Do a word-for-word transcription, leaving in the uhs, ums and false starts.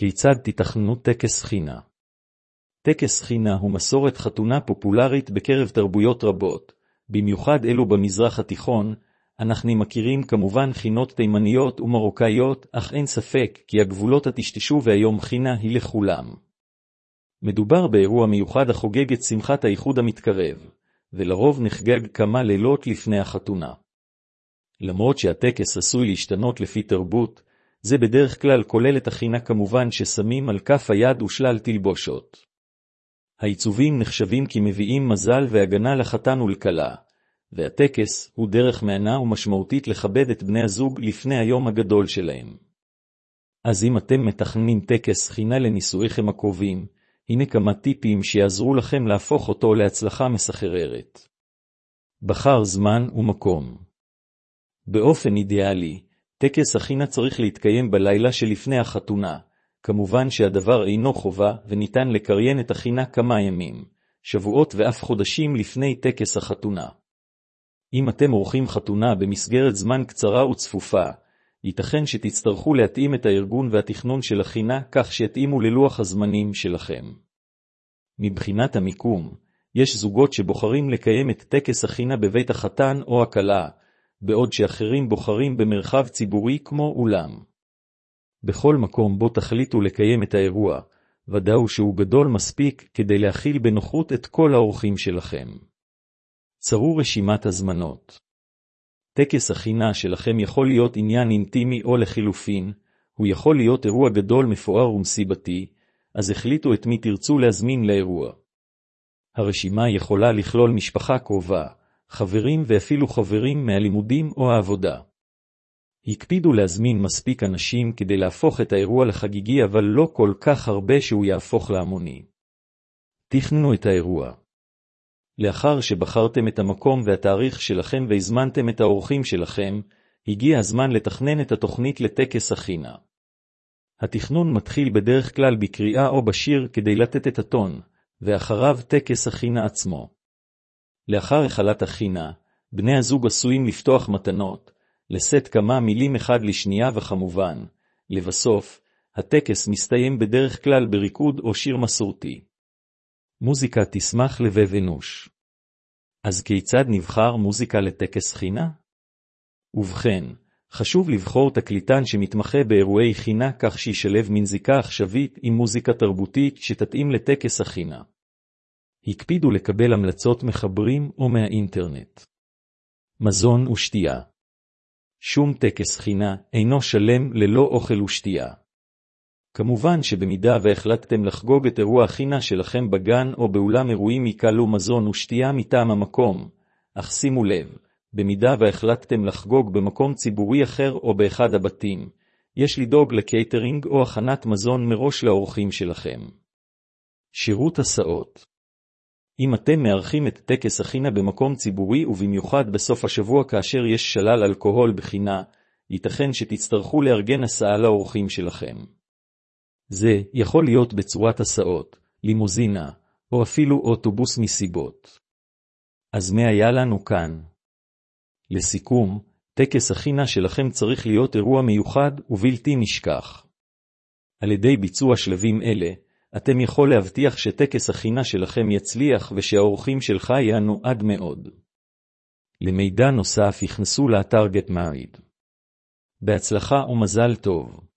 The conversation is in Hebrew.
כיצד תתכננו טקס חינה? טקס חינה הוא מסורת חתונה פופולרית בקרב תרבויות רבות, במיוחד אלו במזרח התיכון. אנחנו מכירים כמובן חינות תימניות ומרוקאיות, אך אין ספק כי הגבולות הטשטשו והיום חינה היא לכולם. מדובר באירוע מיוחד החוגג את שמחת האיחוד המתקרב, ולרוב נחגג כמה לילות לפני החתונה. למרות שהטקס עשוי להשתנות לפי תרבות, זה בדרך כלל כולל את החינה כמובן ששמים על כף היד ושלל תלבושות. העיצובים נחשבים כי מביאים מזל והגנה לחתן ולכלה, והטקס הוא דרך מענה ומשמעותית לכבד את בני הזוג לפני היום הגדול שלהם. אז אם אתם מתכננים טקס חינה לנישואיכם הקרובים, הנה כמה טיפים שיעזרו לכם להפוך אותו להצלחה מסחררת. בחר זמן ומקום. באופן אידיאלי, טקס החינה צריך להתקיים בלילה שלפני החתונה. כמובן שהדבר אינו חובה וניתן לקריין את החינה כמה ימים, שבועות ואף חודשים לפני טקס החתונה. אם אתם עורכים חתונה במסגרת זמן קצרה וצפופה, ייתכן שתצטרכו להתאים את הארגון והתכנון של החינה כך שיתאימו ללוח הזמנים שלכם. מבחינת המיקום, יש זוגות שבוחרים לקיים את טקס החינה בבית החתן או הכלה, בעוד שאחרים בוחרים במרחב ציבורי כמו אולם. בכל מקום בו תחליטו לקיים את האירוע, ודאו שהוא גדול מספיק כדי להכיל בנוחות את כל האורחים שלכם. צרו רשימת הזמנות. טקס החינה שלכם יכול להיות עניין אינטימי או לחילופין, הוא יכול להיות אירוע גדול מפואר ומסיבתי, אז החליטו את מי תרצו להזמין לאירוע. הרשימה יכולה לכלול משפחה קרובה, חברים ואפילו חברים מהלימודים או העבודה. הקפידו להזמין מספיק אנשים כדי להפוך את האירוע לחגיגי אבל לא כל כך הרבה שהוא יהפוך להמוני. תכננו את האירוע. לאחר שבחרתם את המקום והתאריך שלכם והזמנתם את האורחים שלכם, הגיע הזמן לתכנן את התוכנית לטקס החינה. התכנון מתחיל בדרך כלל בקריאה או בשיר כדי לתת את הטון, ואחריו טקס החינה עצמו. לאחר החלת החינה, בני הזוג עשויים לפתוח מתנות, לשאת כמה מילים אחד לשנייה וכמובן, לבסוף, הטקס מסתיים בדרך כלל בריקוד או שיר מסורתי. מוזיקה תשמח לבב אנוש. אז כיצד נבחר מוזיקה לטקס חינה? ובכן, חשוב לבחור תקליטן שמתמחה באירועי חינה כך שישלב מנזיקה עכשווית עם מוזיקה תרבותית שתתאים לטקס החינה. הקפידו לקבל המלצות מחברים או מהאינטרנט. מזון ושתייה. שום טקס חינה אינו שלם ללא אוכל ושתייה. כמובן שבמידה והחלטתם לחגוג את אירוע החינה שלכם בגן או באולם אירועים יקלו מזון ושתייה מטעם המקום, אך שימו לב, במידה והחלטתם לחגוג במקום ציבורי אחר או באחד הבתים, יש לדאוג לקייטרינג או הכנת מזון מראש לאורחים שלכם. שירות הסעות. אם אתם מארחים את טקס החינה במקום ציבורי ובמיוחד בסוף השבוע כאשר יש שלל אלכוהול בחינה, ייתכן שתצטרכו לארגן הסעה לאורחים שלכם. זה יכול להיות בצורת הסעות, לימוזינה, או אפילו אוטובוס מסיבות. אז מה היה לנו כאן? לסיכום, טקס החינה שלכם צריך להיות אירוע מיוחד ובלתי נשכח. על ידי ביצוע שלבים אלה, אתם יכול להבטיח שטקס החינה שלכם יצליח ושהאורחים שלך יענו עד מאוד. למידע נוסף יכנסו לאתר Get Married. בהצלחה ומזל טוב.